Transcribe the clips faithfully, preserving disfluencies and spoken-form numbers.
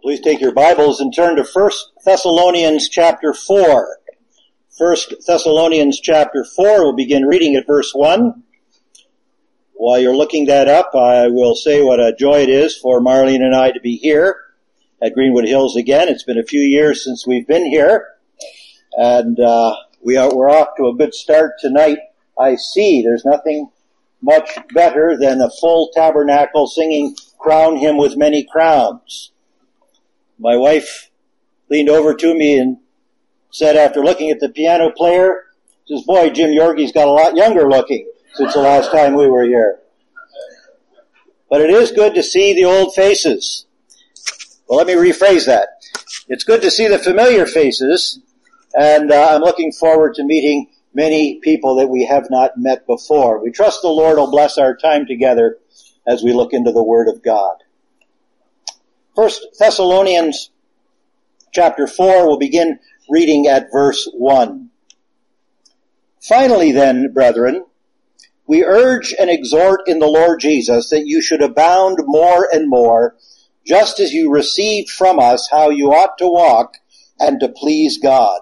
Please take your Bibles and turn to First Thessalonians chapter four. First Thessalonians chapter four, we'll begin reading at verse one. While you're looking that up, I will say what a joy it is for Marlene and I to be here at Greenwood Hills again. It's been a few years since we've been here, and uh, we are, we're off to a good start tonight. I see there's nothing much better than a full tabernacle singing "Crown Him with Many Crowns." My wife leaned over to me and said, after looking at the piano player, says, "Boy, Jim Yorgie's got a lot younger looking since the last time we were here." But it is good to see the old faces. Well, let me rephrase that. It's good to see the familiar faces, and uh, I'm looking forward to meeting many people that we have not met before. We trust the Lord will bless our time together as we look into the Word of God. First Thessalonians chapter four, we'll begin reading at verse one. "Finally then, brethren, we urge and exhort in the Lord Jesus that you should abound more and more, just as you received from us how you ought to walk and to please God.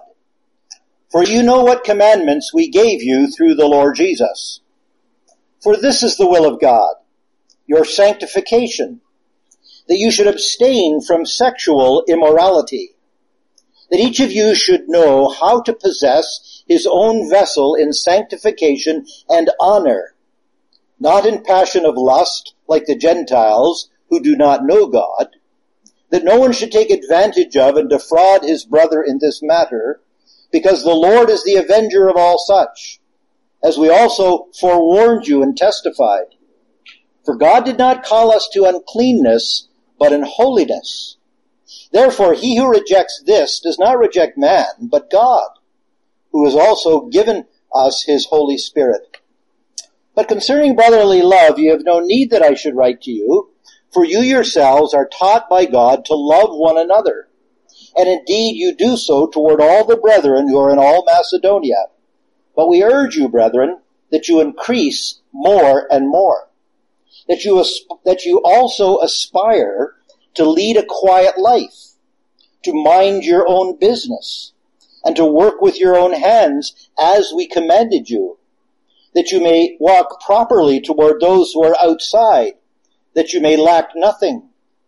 For you know what commandments we gave you through the Lord Jesus. For this is the will of God, your sanctification, that you should abstain from sexual immorality, that each of you should know how to possess his own vessel in sanctification and honor, not in passion of lust like the Gentiles who do not know God, that no one should take advantage of and defraud his brother in this matter, because the Lord is the avenger of all such, as we also forewarned you and testified. For God did not call us to uncleanness, but in holiness. Therefore he who rejects this does not reject man, but God, who has also given us his Holy Spirit. But concerning brotherly love, you have no need that I should write to you, for you yourselves are taught by God to love one another. And indeed you do so toward all the brethren who are in all Macedonia. But we urge you, brethren, that you increase more and more, that you that you also aspire to lead a quiet life, to mind your own business, and to work with your own hands as we commanded you, that you may walk properly toward those who are outside, that you may lack nothing.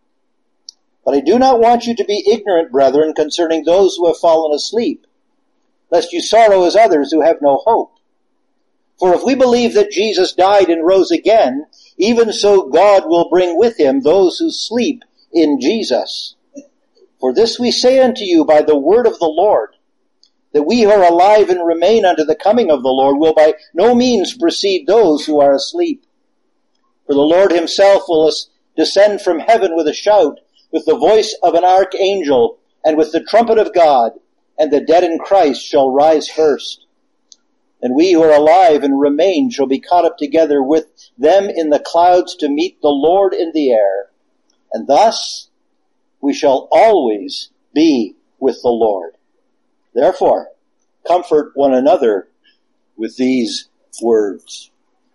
But I do not want you to be ignorant, brethren, concerning those who have fallen asleep, lest you sorrow as others who have no hope. For if we believe that Jesus died and rose again, even so God will bring with him those who sleep in Jesus. For this we say unto you by the word of the Lord, that we who are alive and remain unto the coming of the Lord will by no means precede those who are asleep. For the Lord himself will descend from heaven with a shout, with the voice of an archangel, and with the trumpet of God, and the dead in Christ shall rise first. And we who are alive and remain shall be caught up together with them in the clouds to meet the Lord in the air. And thus we shall always be with the Lord. Therefore, comfort one another with these words."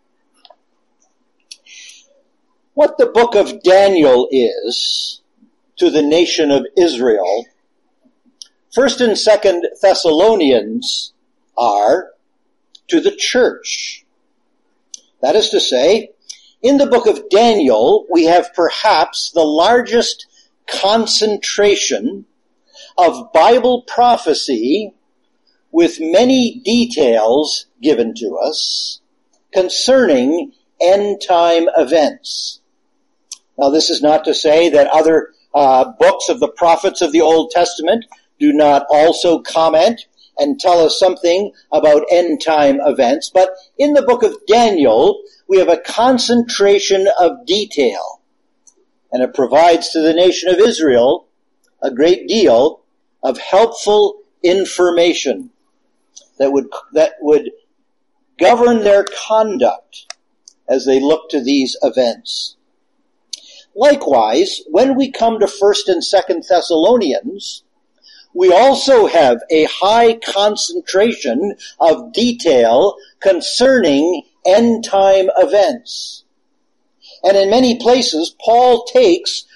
What the book of Daniel is to the nation of Israel, First and Second Thessalonians are to the church. That is to say, in the book of Daniel, we have perhaps the largest concentration of Bible prophecy with many details given to us concerning end-time events. Now, this is not to say that other uh, books of the prophets of the Old Testament do not also comment and tell us something about end-time events. But in the book of Daniel, we have a concentration of detail. And it provides to the nation of Israel a great deal of helpful information that would, that would govern their conduct as they look to these events. Likewise, when we come to First and Second Thessalonians, we also have a high concentration of detail concerning end-time events. And in many places, Paul takes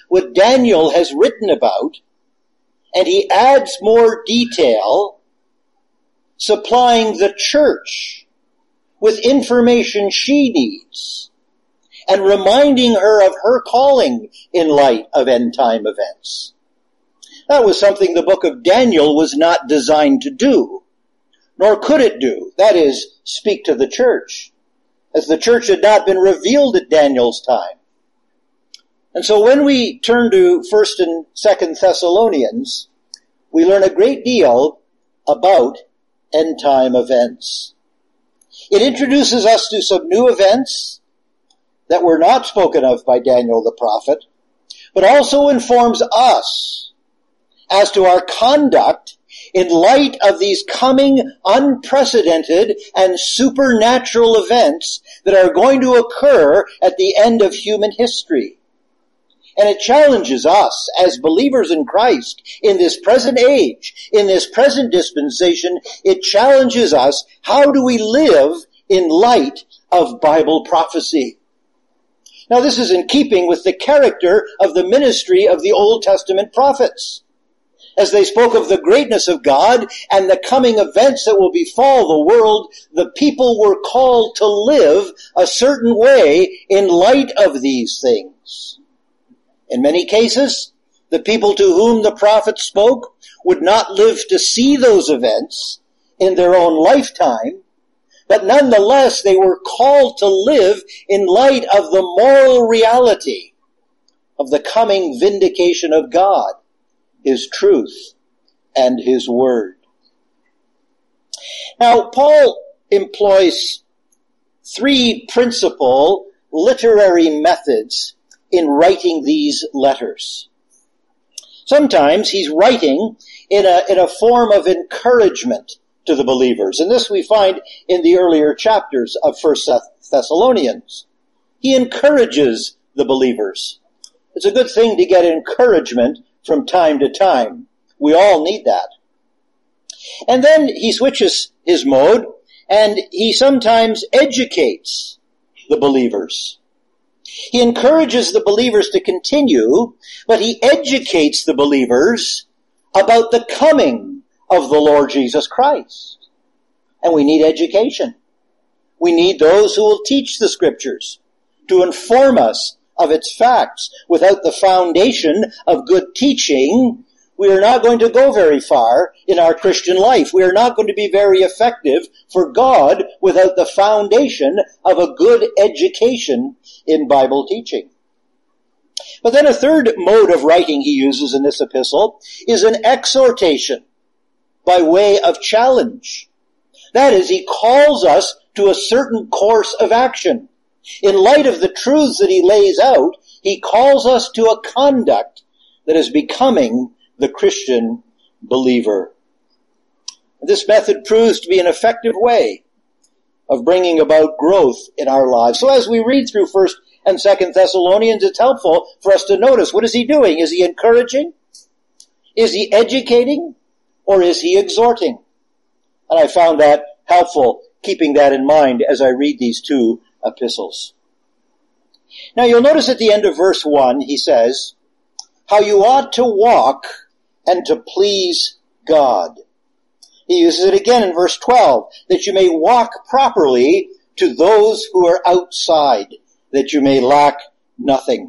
what Daniel has written about, and he adds more detail, supplying the church with information she needs, and reminding her of her calling in light of end-time events. That was something the book of Daniel was not designed to do, nor could it do. That is, speak to the church, as the church had not been revealed at Daniel's time. And so when we turn to First and Second Thessalonians, we learn a great deal about end-time events. It introduces us to some new events that were not spoken of by Daniel the prophet, but also informs us as to our conduct in light of these coming unprecedented and supernatural events that are going to occur at the end of human history. And it challenges us as believers in Christ in this present age, in this present dispensation. It challenges us, how do we live in light of Bible prophecy? Now, this is in keeping with the character of the ministry of the Old Testament prophets. As they spoke of the greatness of God and the coming events that will befall the world, the people were called to live a certain way in light of these things. In many cases, the people to whom the prophets spoke would not live to see those events in their own lifetime, but nonetheless they were called to live in light of the moral reality of the coming vindication of God, His truth, and His word. Now, Paul employs three principal literary methods in writing these letters. Sometimes he's writing in a, in a form of encouragement to the believers, and this we find in the earlier chapters of First Thessalonians. He encourages the believers. It's a good thing to get encouragement from time to time. We all need that. And then he switches his mode, and he sometimes educates the believers. He encourages the believers to continue, but he educates the believers about the coming of the Lord Jesus Christ. And we need education. We need those who will teach the Scriptures to inform us of its facts. Without the foundation of good teaching, we are not going to go very far in our Christian life. We are not going to be very effective for God without the foundation of a good education in Bible teaching. But then a third mode of writing he uses in this epistle is an exhortation by way of challenge. That is, he calls us to a certain course of action. In light of the truths that he lays out, he calls us to a conduct that is becoming the Christian believer. This method proves to be an effective way of bringing about growth in our lives. So as we read through First and Second Thessalonians, it's helpful for us to notice, what is he doing? Is he encouraging? Is he educating? Or is he exhorting? And I found that helpful, keeping that in mind as I read these two epistles. Now you'll notice at the end of verse one, he says, how you ought to walk and to please God. He uses it again in verse twelve, that you may walk properly to those who are outside, that you may lack nothing.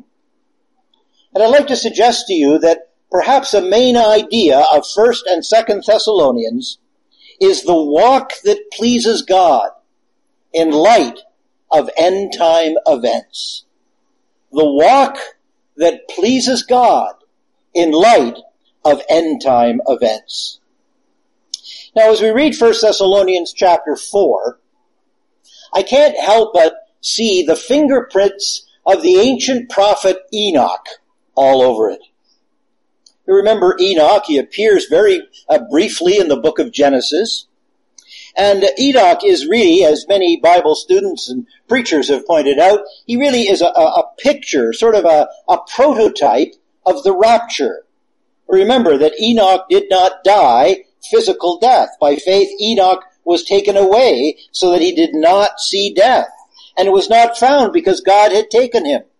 And I'd like to suggest to you that perhaps a main idea of First and Second Thessalonians is the walk that pleases God in light of end-time events. The walk that pleases God in light of end-time events. Now, as we read First Thessalonians chapter four, I can't help but see the fingerprints of the ancient prophet Enoch all over it. You remember Enoch, he appears very uh, briefly in the book of Genesis. And Enoch is really, as many Bible students and preachers have pointed out, he really is a, a picture, sort of a, a prototype of the rapture. Remember that Enoch did not die physical death. By faith, Enoch was taken away so that he did not see death. And it was not found because God had taken him.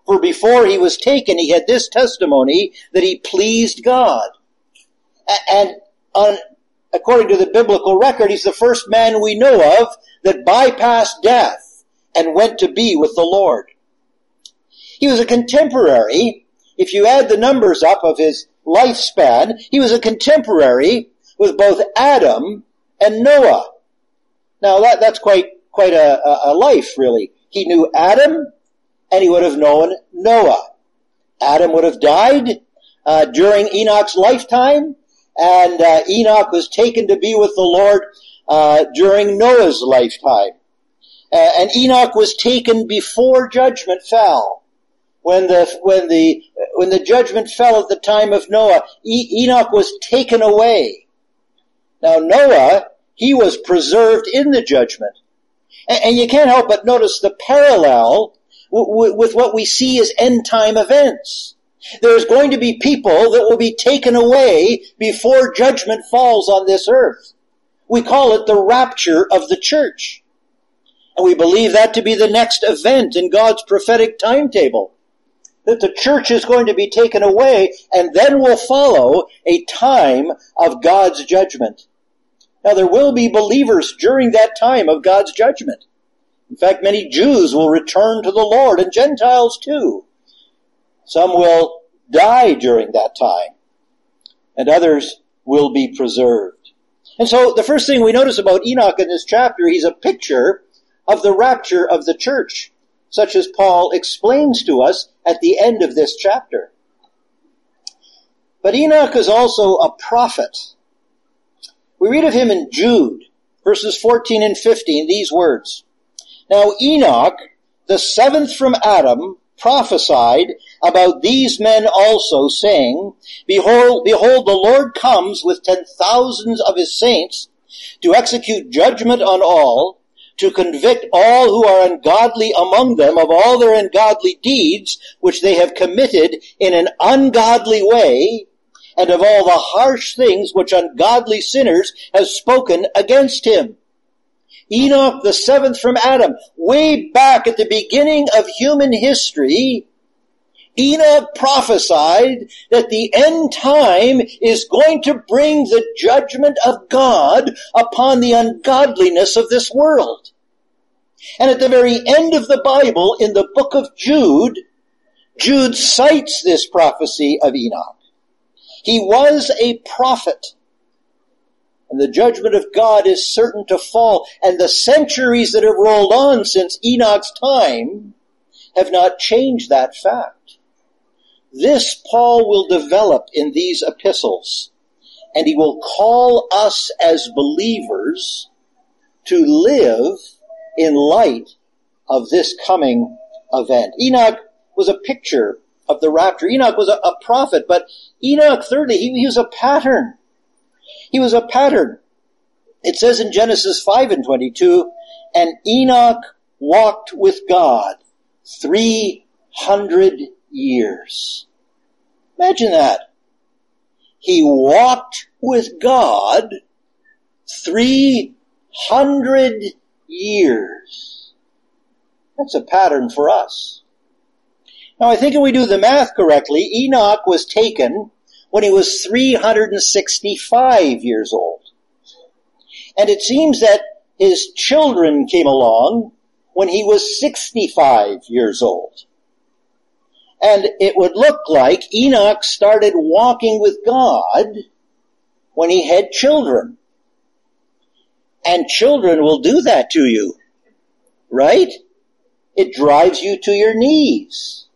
For before he was taken, he had this testimony that he pleased God. And on, according to the biblical record, he's the first man we know of that bypassed death and went to be with the Lord. He was a contemporary. If you add the numbers up of his lifespan, he was a contemporary with both Adam and Noah. Now that, that's quite, quite a, a life, really. He knew Adam, and he would have known Noah. Adam would have died uh, during Enoch's lifetime, and uh, Enoch was taken to be with the Lord uh, during Noah's lifetime. Uh, and Enoch was taken before judgment fell. When the when the when the judgment fell at the time of Noah, e- Enoch was taken away. Now Noah, he was preserved in the judgment, and, and you can't help but notice the parallel w- w- with what we see as end time events. There's going to be people that will be taken away before judgment falls on this earth. We call it the rapture of the church, and we believe that to be the next event in God's prophetic timetable. That the church is going to be taken away, and then will follow a time of God's judgment. Now there will be believers during that time of God's judgment. In fact, many Jews will return to the Lord, and Gentiles too. Some will die during that time, and others will be preserved. And so the first thing we notice about Enoch in this chapter, he's a picture of the rapture of the church, such as Paul explains to us at the end of this chapter. But Enoch is also a prophet. We read of him in Jude, verses fourteen and fifteen, these words. Now Enoch, the seventh from Adam, prophesied about these men also, saying, Behold, behold, the Lord comes with ten thousands of his saints to execute judgment on all, to convict all who are ungodly among them of all their ungodly deeds which they have committed in an ungodly way, and of all the harsh things which ungodly sinners have spoken against him. Enoch, the seventh from Adam, way back at the beginning of human history, Enoch prophesied that the end time is going to bring the judgment of God upon the ungodliness of this world. And at the very end of the Bible, in the book of Jude, Jude cites this prophecy of Enoch. He was a prophet, and the judgment of God is certain to fall, and the centuries that have rolled on since Enoch's time have not changed that fact. This Paul will develop in these epistles, and he will call us as believers to live in light of this coming event. Enoch was a picture of the rapture. Enoch was a, a prophet, but Enoch, thirdly, he, he was a pattern. He was a pattern. It says in Genesis five and twenty-two, and Enoch walked with God three hundred years. Imagine that. He walked with God three hundred years. That's a pattern for us. Now I think if we do the math correctly, Enoch was taken when he was three hundred sixty-five years old. And it seems that his children came along when he was sixty-five years old. And it would look like Enoch started walking with God when he had children. And children will do that to you, right? It drives you to your knees.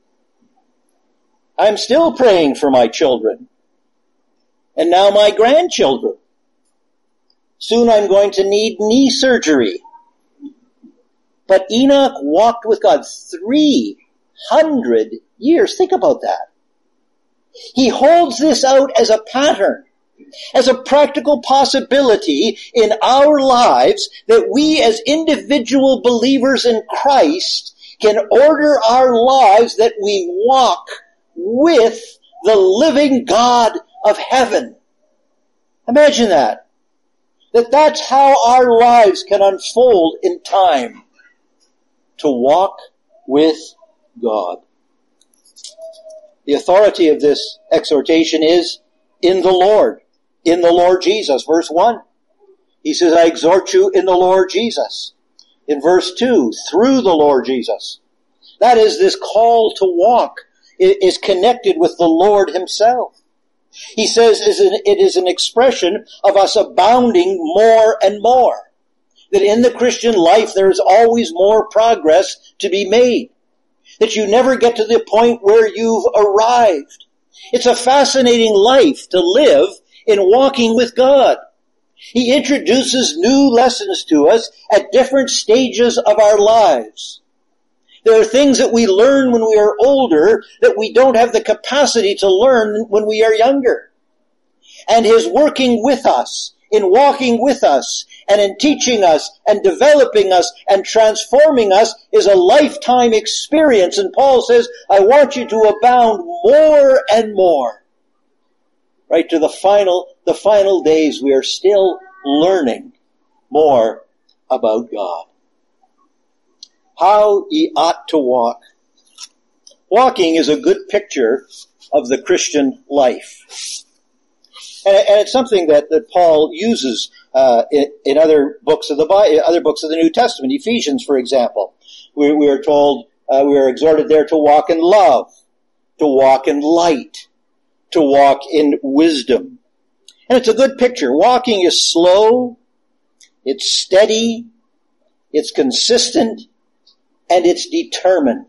I'm still praying for my children. And now my grandchildren. Soon I'm going to need knee surgery. But Enoch walked with God three hundred years. Think about that. He holds this out as a pattern, as a practical possibility in our lives that we as individual believers in Christ can order our lives that we walk with the living God of heaven. Imagine that. That that's how our lives can unfold in time. To walk with God. The authority of this exhortation is in the Lord, in the Lord Jesus. Verse one, he says, I exhort you in the Lord Jesus. In verse two, through the Lord Jesus. That is, this call to walk is connected with the Lord himself. He says it is an expression of us abounding more and more. That in the Christian life there is always more progress to be made. That you never get to the point where you've arrived. It's a fascinating life to live in walking with God. He introduces new lessons to us at different stages of our lives. There are things that we learn when we are older that we don't have the capacity to learn when we are younger. And his working with us, in walking with us, and in teaching us, and developing us, and transforming us is a lifetime experience. And Paul says, I want you to abound more and more. Right to the final, the final days, we are still learning more about God. How ye ought to walk. Walking is a good picture of the Christian life. And, and it's something that, that Paul uses uh, in, in other books of the Bible, other books of the New Testament. Ephesians, for example, we, we are told, uh, we are exhorted there to walk in love, to walk in light, to walk in wisdom. And it's a good picture. Walking is slow, it's steady, it's consistent, and it's determined.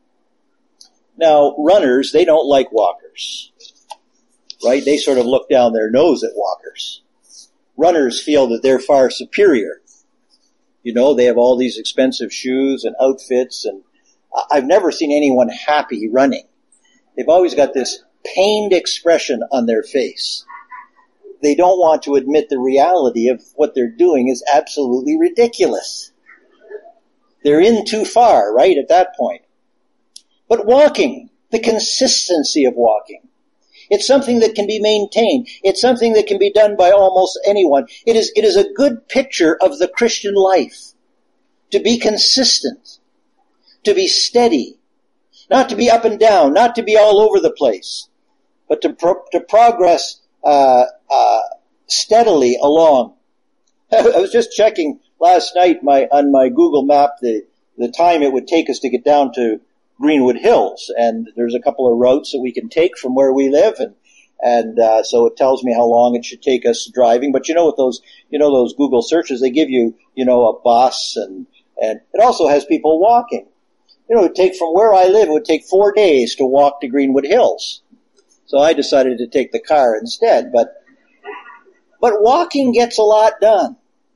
Now, runners, they don't like walkers. Right? They sort of look down their nose at walkers. Runners feel that they're far superior. You know, they have all these expensive shoes and outfits, and I've never seen anyone happy running. They've always got this pained expression on their face. They don't want to admit the reality of what they're doing is absolutely ridiculous. They're in too far, right, at that point. But walking, the consistency of walking, it's something that can be maintained. It's something that can be done by almost anyone. It is, it is a good picture of the Christian life. To be consistent. To be steady. Not to be up and down. Not to be all over the place. But to, pro- to progress uh, uh, steadily along. I was just checking last night my on my Google map the, the time it would take us to get down to Greenwood Hills, and there's a couple of routes that we can take from where we live, and and uh, so it tells me how long it should take us driving. But you know what those you know those Google searches, they give you you know a bus, and and it also has people walking. You know, it would take from where I live, it would take four days to walk to Greenwood Hills. So I decided to take the car instead. But but walking gets a lot done.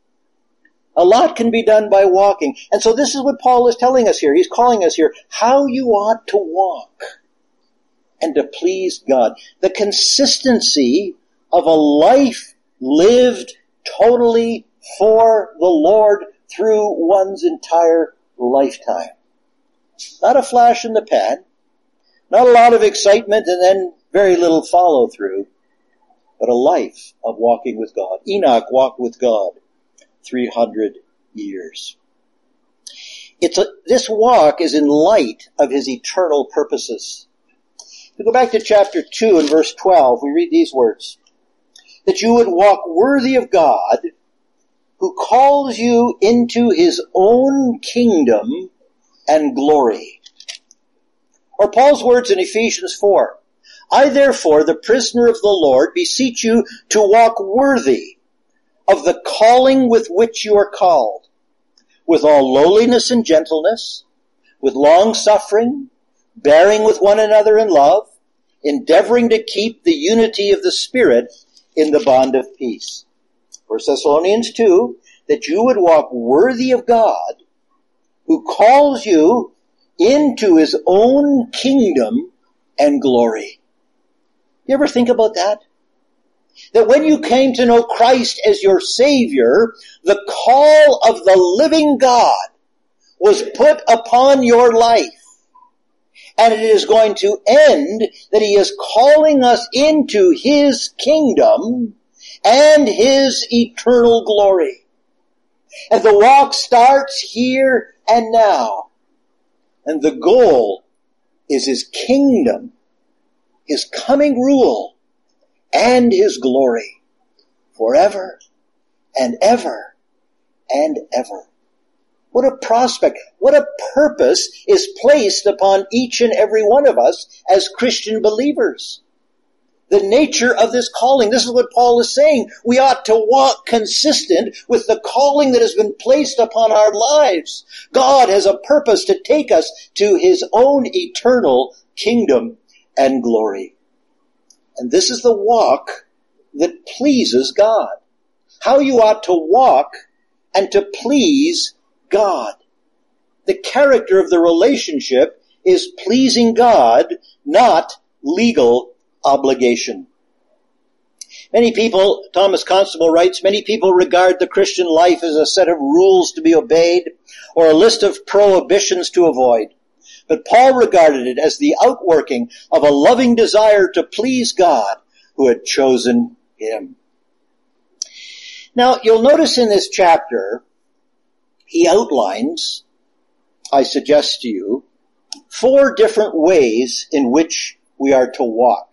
A lot can be done by walking. And so this is what Paul is telling us here. He's calling us here how you ought to walk and to please God. The consistency of a life lived totally for the Lord through one's entire lifetime. Not a flash in the pan. Not a lot of excitement and then very little follow through. But a life of walking with God. Enoch walked with God three hundred years. It's a, this walk is in light of his eternal purposes. If we go back to chapter two and verse twelve, we read these words. That you would walk worthy of God, who calls you into his own kingdom and glory. Or Paul's words in Ephesians four. I therefore, the prisoner of the Lord, beseech you to walk worthy of the calling with which you are called, with all lowliness and gentleness, with long suffering, bearing with one another in love, endeavoring to keep the unity of the Spirit in the bond of peace. First Thessalonians two, that you would walk worthy of God, who calls you into his own kingdom and glory. You ever think about that? That when you came to know Christ as your Savior, the call of the living God was put upon your life. And it is going to end that he is calling us into his kingdom and his eternal glory. And the walk starts here and now. And the goal is his kingdom his coming rule and his glory forever and ever and ever. What a prospect, what a purpose is placed upon each and every one of us as Christian believers. The nature of this calling, this is what Paul is saying. We ought to walk consistent with the calling that has been placed upon our lives. God has a purpose to take us to his own eternal kingdom and glory. And this is the walk that pleases God. How you ought to walk and to please God. The character of the relationship is pleasing God, not legal obligation. Many people, Thomas Constable writes, many people regard the Christian life as a set of rules to be obeyed or a list of prohibitions to avoid. But Paul regarded it as the outworking of a loving desire to please God who had chosen him. Now, you'll notice in this chapter, he outlines, I suggest to you, four different ways in which we are to walk.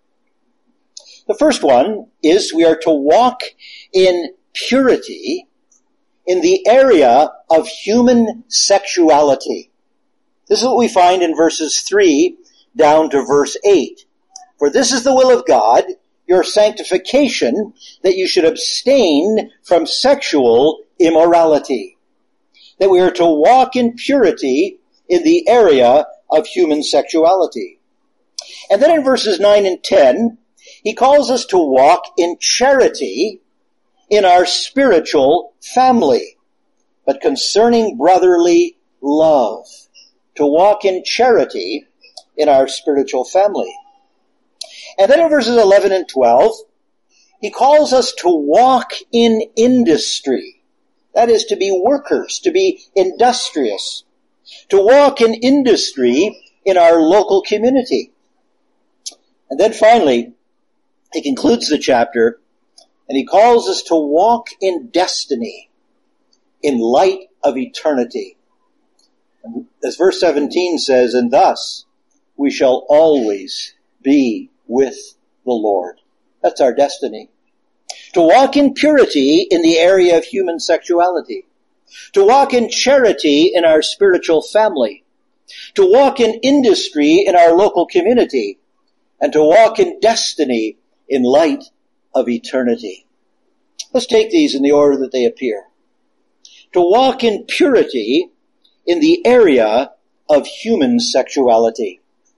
The first one is we are to walk in purity in the area of human sexuality. This is what we find in verses three down to verse eight. For this is the will of God, your sanctification, that you should abstain from sexual immorality. That we are to walk in purity in the area of human sexuality. And then in verses nine and ten, he calls us to walk in charity in our spiritual family, but concerning brotherly love. To walk in charity in our spiritual family. And then in verses eleven and twelve, he calls us to walk in industry. That is, to be workers, to be industrious. To walk in industry in our local community. And then finally, he concludes the chapter, and he calls us to walk in destiny, in light of eternity. And as verse seventeen says, and thus we shall always be with the Lord. That's our destiny. To walk in purity in the area of human sexuality. To walk in charity in our spiritual family. To walk in industry in our local community. And to walk in destiny in light of eternity. Let's take these in the order that they appear. To walk in purity in the area of human sexuality.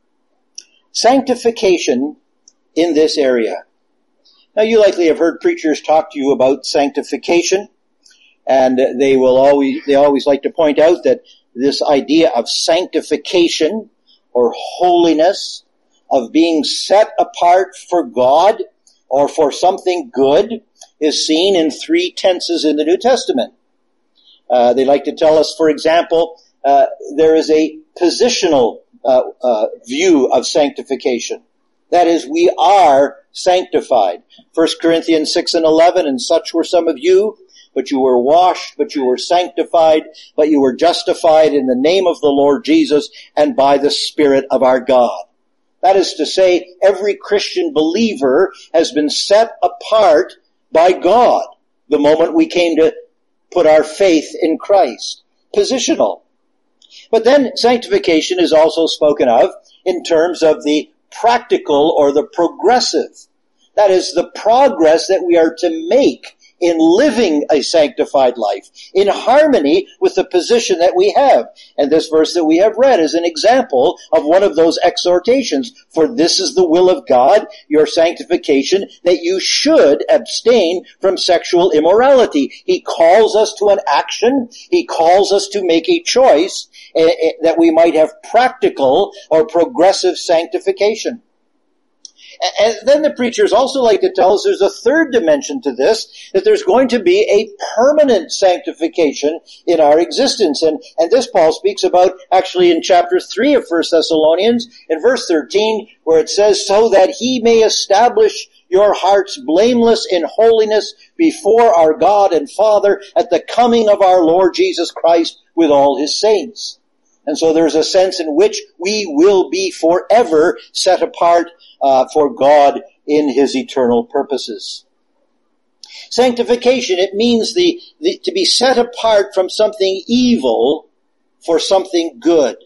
Sanctification in this area. Now, you likely have heard preachers talk to you about sanctification, and they will always, they always like to point out that this idea of sanctification or holiness, of being set apart for God or for something good, is seen in three tenses in the New Testament. Uh, they like to tell us, for example, uh, there is a positional uh, uh, view of sanctification. That is, we are sanctified. First Corinthians six and eleven, and such were some of you, but you were washed, but you were sanctified, but you were justified in the name of the Lord Jesus and by the Spirit of our God. That is to say, every Christian believer has been set apart by God the moment we came to put our faith in Christ. Positional. But then sanctification is also spoken of in terms of the practical or the progressive. That is the progress that we are to make in living a sanctified life, in harmony with the position that we have. And this verse that we have read is an example of one of those exhortations. For this is the will of God, your sanctification, that you should abstain from sexual immorality. He calls us to an action. He calls us to make a choice uh, that we might have practical or progressive sanctification. And then the preachers also like to tell us there's a third dimension to this, that there's going to be a permanent sanctification in our existence. And, and this Paul speaks about actually in chapter three of First Thessalonians, in verse thirteen, where it says, so that he may establish your hearts blameless in holiness before our God and Father at the coming of our Lord Jesus Christ with all his saints. And so there's a sense in which we will be forever set apart uh, for God in his eternal purposes. Sanctification, it means the, the to be set apart from something evil for something good.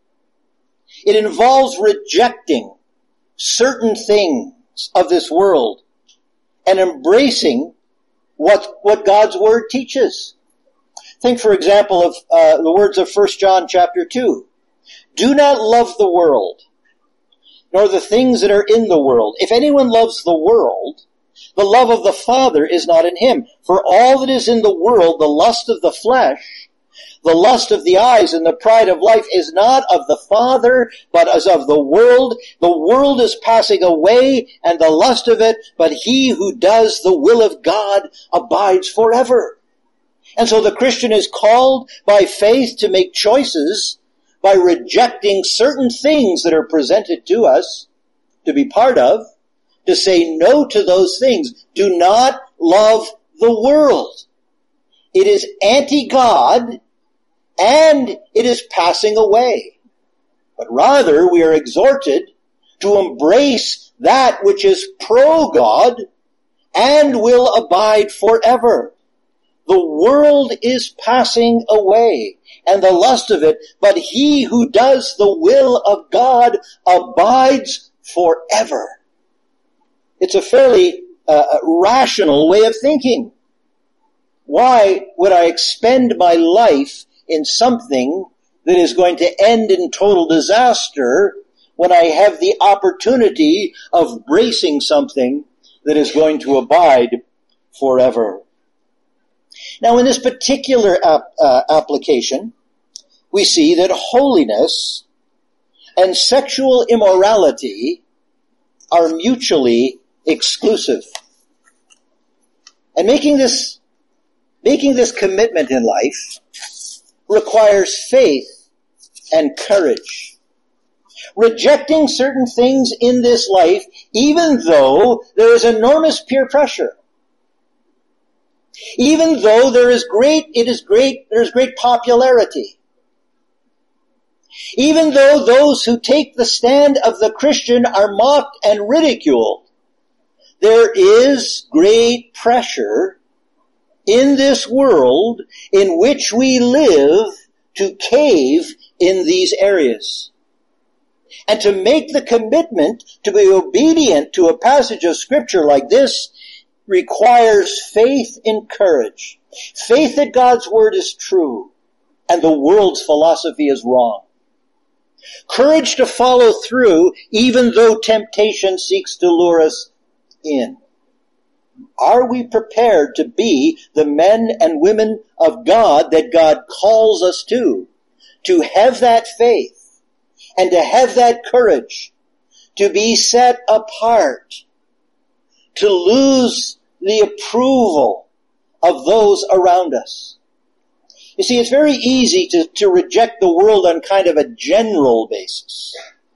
It involves rejecting certain things of this world and embracing what, what God's Word teaches. Think, for example, of uh, the words of First John chapter two. Do not love the world, nor the things that are in the world. If anyone loves the world, the love of the Father is not in him. For all that is in the world, the lust of the flesh, the lust of the eyes, and the pride of life is not of the Father, but as of the world. The world is passing away, and the lust of it, but he who does the will of God abides forever. And so the Christian is called by faith to make choices by rejecting certain things that are presented to us to be part of, to say no to those things. Do not love the world. It is anti-God, and it is passing away. But rather, we are exhorted to embrace that which is pro-God and will abide forever. The world is passing away, and the lust of it, but he who does the will of God abides forever. It's a fairly uh, rational way of thinking. Why would I expend my life in something that is going to end in total disaster when I have the opportunity of bracing something that is going to abide forever? Now, in this particular ap- uh, application, we see that holiness and sexual immorality are mutually exclusive. And making this, making this commitment in life requires faith and courage. Rejecting certain things in this life, even though there is enormous peer pressure. Even though there is great, it is great, there is great popularity. Even though those who take the stand of the Christian are mocked and ridiculed, there is great pressure in this world in which we live to cave in these areas. And to make the commitment to be obedient to a passage of Scripture like this requires faith and courage. Faith that God's Word is true and the world's philosophy is wrong. Courage to follow through even though temptation seeks to lure us in. Are we prepared to be the men and women of God that God calls us to? To have that faith and to have that courage, to be set apart, to lose the approval of those around us. You see, it's very easy to, to reject the world on kind of a general basis.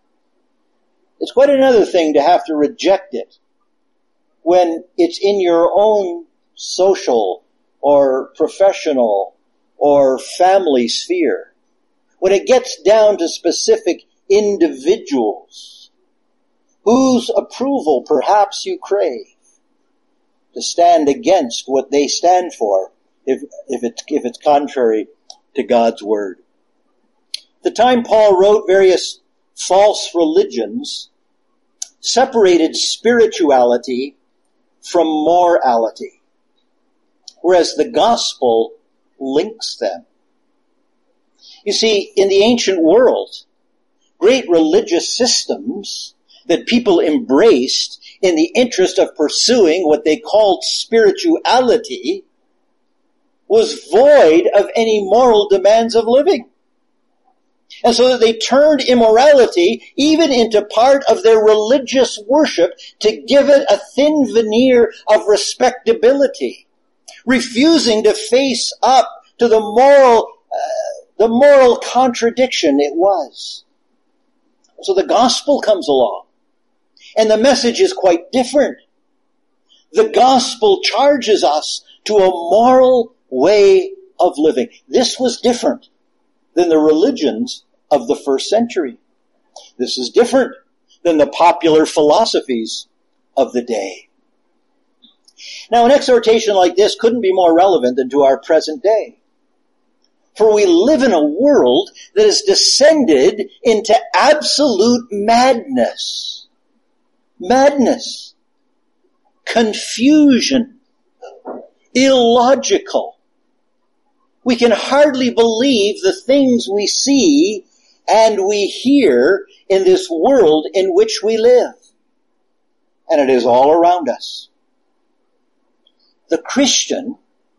It's quite another thing to have to reject it when it's in your own social or professional or family sphere. When it gets down to specific individuals whose approval perhaps you crave, to stand against what they stand for if, if, it's, if it's contrary to God's Word. At the time Paul wrote, various false religions separated spirituality from morality, whereas the gospel links them. You see, in the ancient world, great religious systems that people embraced in the interest of pursuing what they called spirituality was void of any moral demands of living. And so that they turned immorality even into part of their religious worship to give it a thin veneer of respectability, refusing to face up to the moral, uh, the moral contradiction it was. So the gospel comes along, and the message is quite different. The gospel charges us to a moral way of living. This was different than the religions of the first century. This is different than the popular philosophies of the day. Now, an exhortation like this couldn't be more relevant than to our present day. For we live in a world that has descended into absolute madness. Madness. Confusion. Illogical. We can hardly believe the things we see and we hear in this world in which we live. And it is all around us. The Christian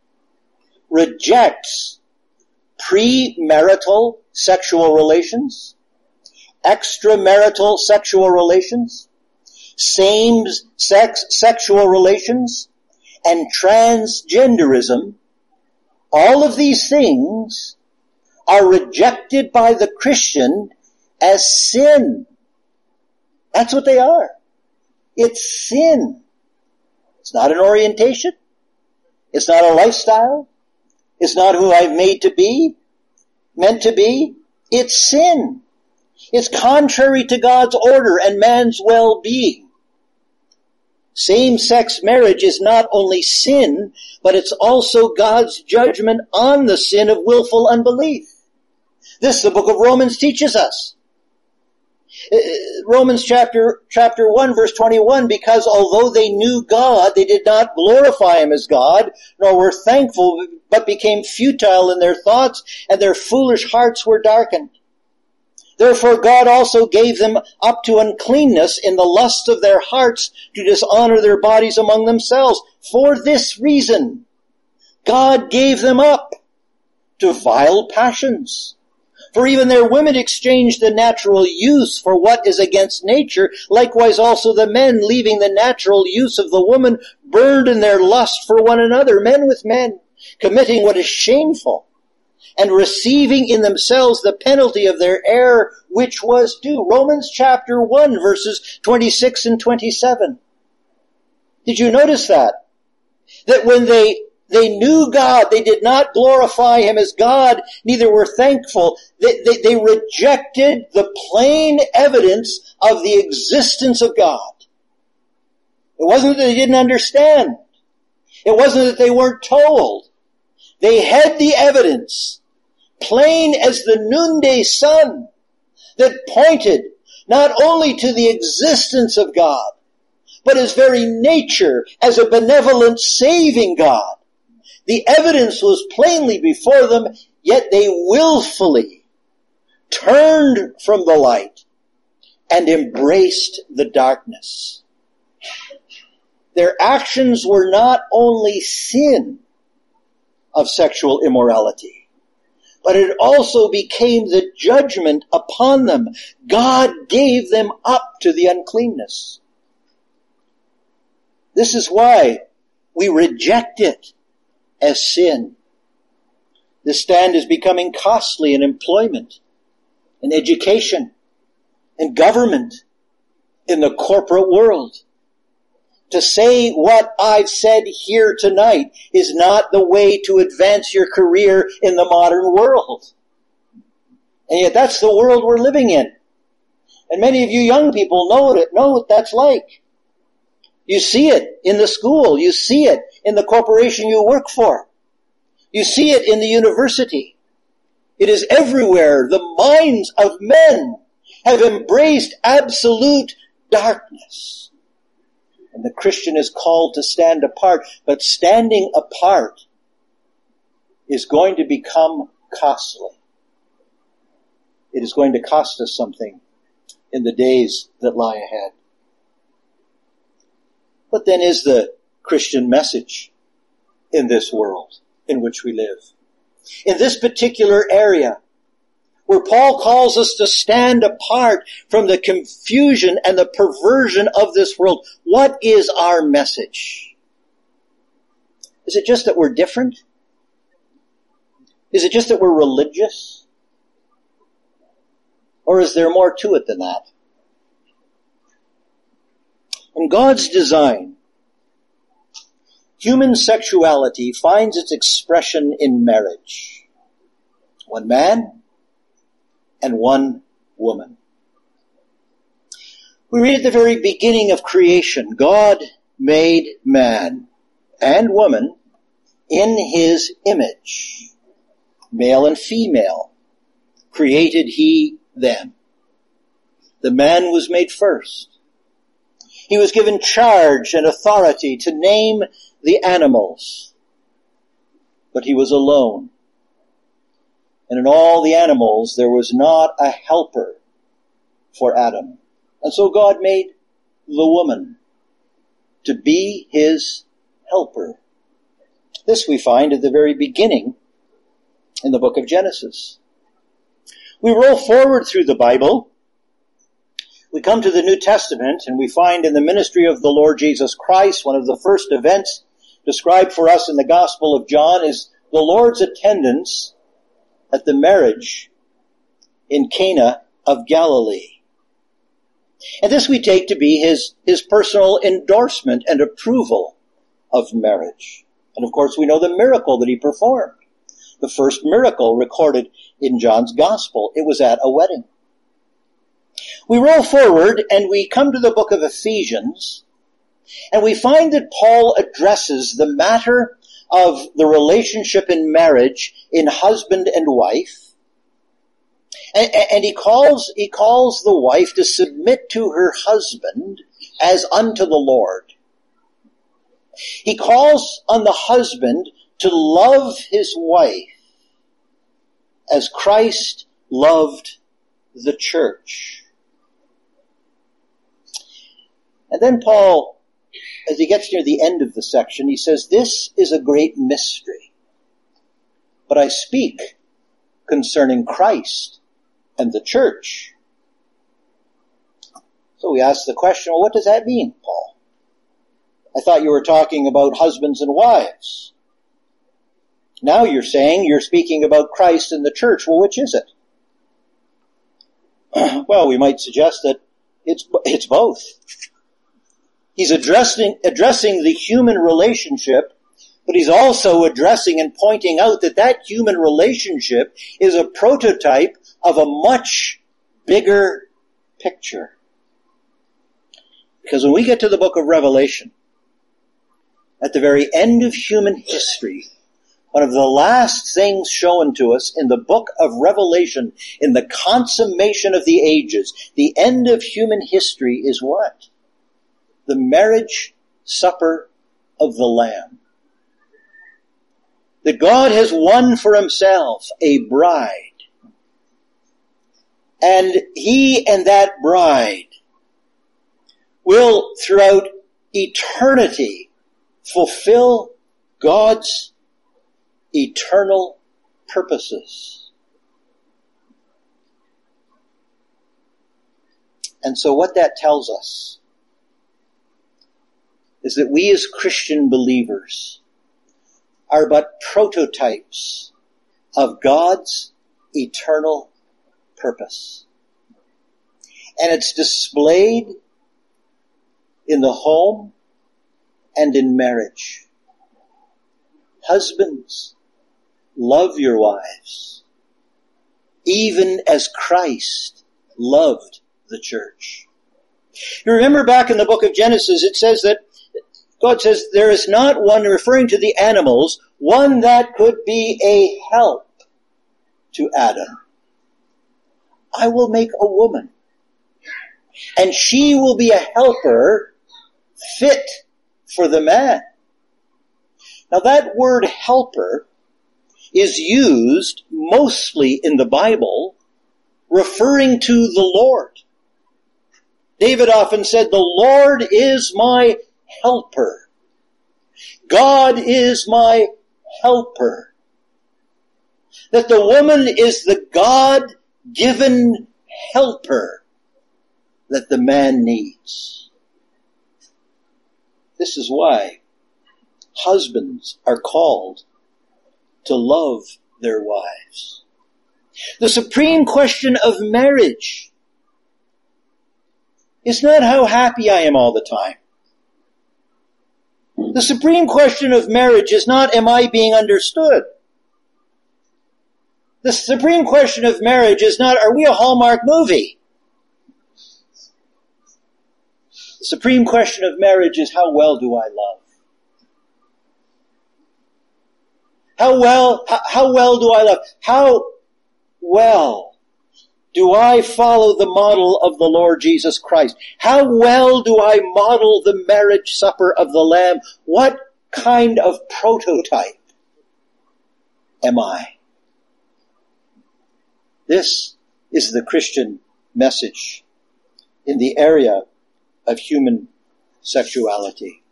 rejects premarital sexual relations, extramarital sexual relations, same-sex sexual relations, and transgenderism. All of these things are rejected by the Christian as sin. That's what they are. It's sin. It's not an orientation. It's not a lifestyle. It's not who I'm made to be, meant to be. It's sin. It's contrary to God's order and man's well-being. Same-sex marriage is not only sin, but it's also God's judgment on the sin of willful unbelief. This the book of Romans teaches us. Romans chapter, chapter one, verse twenty-one, because although they knew God, they did not glorify him as God, nor were thankful, but became futile in their thoughts, and their foolish hearts were darkened. Therefore God also gave them up to uncleanness in the lust of their hearts to dishonor their bodies among themselves. For this reason, God gave them up to vile passions. For even their women exchanged the natural use for what is against nature. Likewise also the men, leaving the natural use of the woman, burned in their lust for one another, men with men, committing what is shameful, and receiving in themselves the penalty of their error which was due. Romans chapter one, verses twenty-six and twenty-seven. Did you notice that? That when they They knew God. They did not glorify him as God, neither were thankful. They, they, they rejected the plain evidence of the existence of God. It wasn't that they didn't understand. It wasn't that they weren't told. They had the evidence, plain as the noonday sun, that pointed not only to the existence of God, but his very nature as a benevolent, saving God. The evidence was plainly before them, yet they willfully turned from the light and embraced the darkness. Their actions were not only sin of sexual immorality, but it also became the judgment upon them. God gave them up to the uncleanness. This is why we reject it as sin. This stand is becoming costly in employment, in education, in government, in the corporate world. To say what I've said here tonight is not the way to advance your career in the modern world. And yet that's the world we're living in. And many of you young people know it, know what that's like. You see it in the school. You see it in the corporation you work for. You see it in the university. It is everywhere. The minds of men have embraced absolute darkness. And the Christian is called to stand apart. But standing apart is going to become costly. It is going to cost us something in the days that lie ahead. What then is the Christian message in this world in which we live? In this particular area, where Paul calls us to stand apart from the confusion and the perversion of this world, what is our message? Is it just that we're different? Is it just that we're religious? Or is there more to it than that? In God's design, human sexuality finds its expression in marriage. One man and one woman. We read at the very beginning of creation, God made man and woman in his image. Male and female created he them. The man was made first. He was given charge and authority to name the animals. But he was alone. And in all the animals there was not a helper for Adam. And so God made the woman to be his helper. This we find at the very beginning in the book of Genesis. We roll forward through the Bible. We come to the New Testament, and we find in the ministry of the Lord Jesus Christ, one of the first events described for us in the Gospel of John is the Lord's attendance at the marriage in Cana of Galilee. And this we take to be his, his personal endorsement and approval of marriage. And of course we know the miracle that he performed. The first miracle recorded in John's Gospel. It was at a wedding. We roll forward and we come to the book of Ephesians, and we find that Paul addresses the matter of the relationship in marriage in husband and wife. And, and he calls, he calls the wife to submit to her husband as unto the Lord. He calls on the husband to love his wife as Christ loved the church. And then Paul, as he gets near the end of the section, he says, this is a great mystery, but I speak concerning Christ and the church. So we ask the question, well, what does that mean, Paul? I thought you were talking about husbands and wives. Now you're saying you're speaking about Christ and the church. Well, which is it? Well, we might suggest that it's it's both. He's addressing addressing the human relationship, but he's also addressing and pointing out that that human relationship is a prototype of a much bigger picture. Because when we get to the book of Revelation, at the very end of human history, one of the last things shown to us in the book of Revelation, in the consummation of the ages, the end of human history is what? The marriage supper of the Lamb. That God has won for himself a bride. And he and that bride will, throughout eternity, fulfill God's eternal purposes. And so what that tells us is that we as Christian believers are but prototypes of God's eternal purpose. And it's displayed in the home and in marriage. Husbands, love your wives, even as Christ loved the church. You remember back in the book of Genesis, it says that God says, there is not one, referring to the animals, one that could be a help to Adam. I will make a woman, and she will be a helper fit for the man. Now that word helper is used mostly in the Bible referring to the Lord. David often said, the Lord is my helper. God is my helper. That the woman is the God-given helper that the man needs. This is why husbands are called to love their wives. The supreme question of marriage is not how happy I am all the time. The supreme question of marriage is not, am I being understood? The supreme question of marriage is not, are we a Hallmark movie? The supreme question of marriage is, how well do I love? How well, how, how well do I love? How well do I follow the model of the Lord Jesus Christ? How well do I model the marriage supper of the Lamb? What kind of prototype am I? This is the Christian message in the area of human sexuality.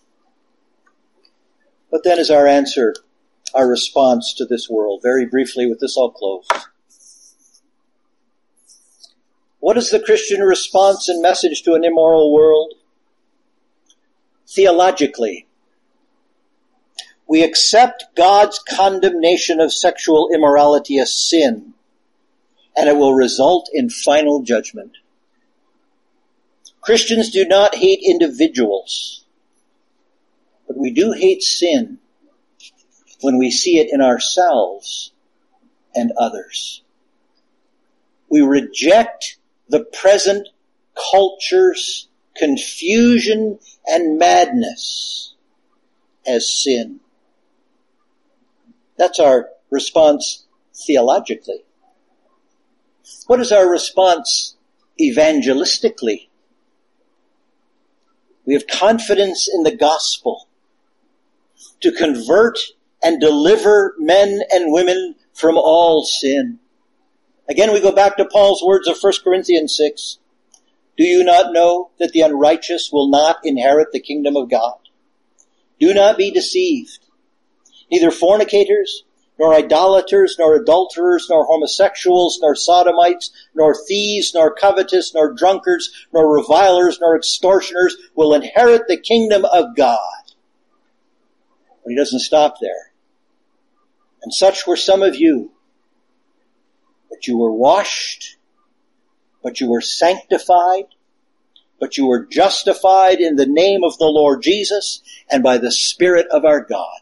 But then is our answer, our response to this world. Very briefly, with this I'll close. What is the Christian response and message to an immoral world? Theologically, we accept God's condemnation of sexual immorality as sin, and it will result in final judgment. Christians do not hate individuals, but we do hate sin when we see it in ourselves and others. We reject the present culture's confusion and madness as sin. That's our response theologically. What is our response evangelistically? We have confidence in the gospel to convert and deliver men and women from all sin. Again, we go back to Paul's words of First Corinthians six. Do you not know that the unrighteous will not inherit the kingdom of God? Do not be deceived. Neither fornicators, nor idolaters, nor adulterers, nor homosexuals, nor sodomites, nor thieves, nor covetous, nor drunkards, nor revilers, nor extortioners will inherit the kingdom of God. But he doesn't stop there. And such were some of you. But you were washed, but you were sanctified, but you were justified in the name of the Lord Jesus and by the Spirit of our God.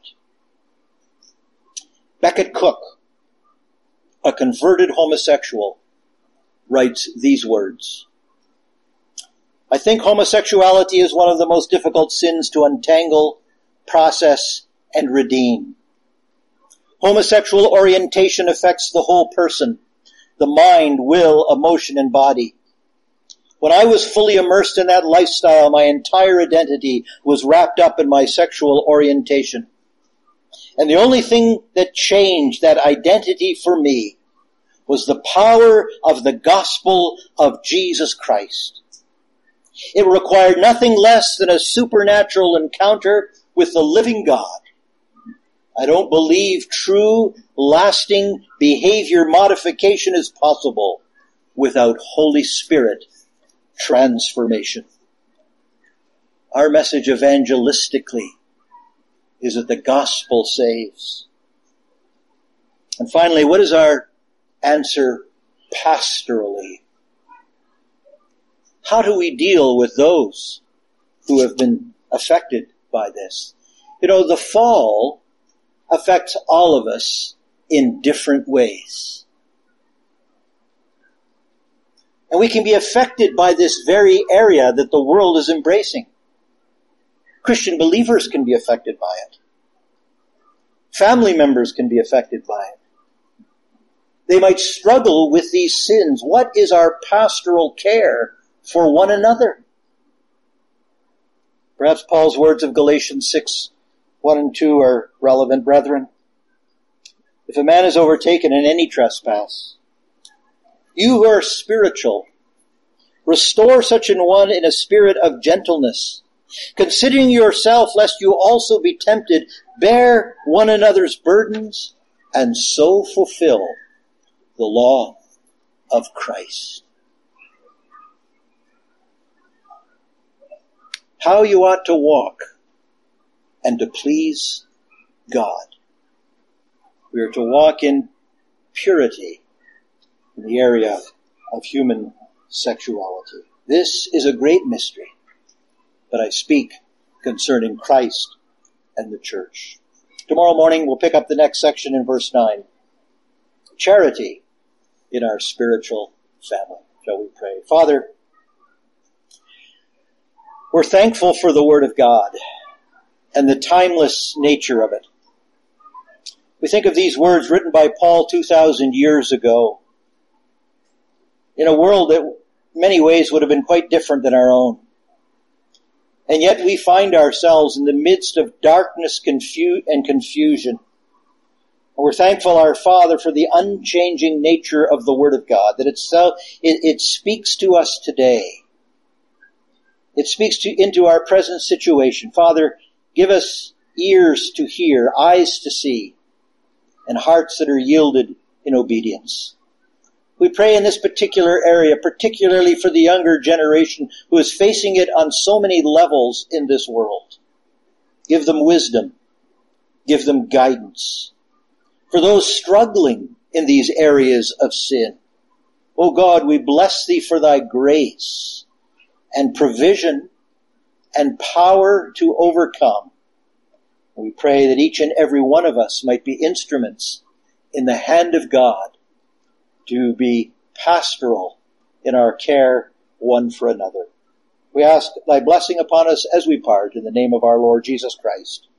Becket Cook, a converted homosexual, writes these words. I think homosexuality is one of the most difficult sins to untangle, process, and redeem. Homosexual orientation affects the whole person, the mind, will, emotion, and body. When I was fully immersed in that lifestyle, my entire identity was wrapped up in my sexual orientation. And the only thing that changed that identity for me was the power of the gospel of Jesus Christ. It required nothing less than a supernatural encounter with the living God. I don't believe true, lasting behavior modification is possible without Holy Spirit transformation. Our message evangelistically is that the gospel saves. And finally, what is our answer pastorally? How do we deal with those who have been affected by this? You know, the fall affects all of us in different ways. And we can be affected by this very area that the world is embracing. Christian believers can be affected by it. Family members can be affected by it. They might struggle with these sins. What is our pastoral care for one another? Perhaps Paul's words of Galatians six, one and two are relevant, brethren. If a man is overtaken in any trespass, you who are spiritual, restore such an one in a spirit of gentleness, considering yourself, lest you also be tempted, bear one another's burdens, and so fulfill the law of Christ. How you ought to walk and to please God. We are to walk in purity in the area of human sexuality. This is a great mystery, but I speak concerning Christ and the church. Tomorrow morning we'll pick up the next section in verse nine. charity in our spiritual family. Shall we pray? Father, we're thankful for the Word of God and the timeless nature of it. We think of these words written by Paul two thousand years ago in a world that in many ways would have been quite different than our own. And yet we find ourselves in the midst of darkness confu- and confusion. And we're thankful, our Father, for the unchanging nature of the Word of God, that itself, it, it speaks to us today. It speaks to, into our present situation. Father, give us ears to hear, eyes to see, and hearts that are yielded in obedience. We pray in this particular area, particularly for the younger generation who is facing it on so many levels in this world. Give them wisdom. Give them guidance. For those struggling in these areas of sin, O God, we bless Thee for Thy grace and provision and power to overcome. We pray that each and every one of us might be instruments in the hand of God to be pastoral in our care one for another. We ask Thy blessing upon us as we part in the name of our Lord Jesus Christ.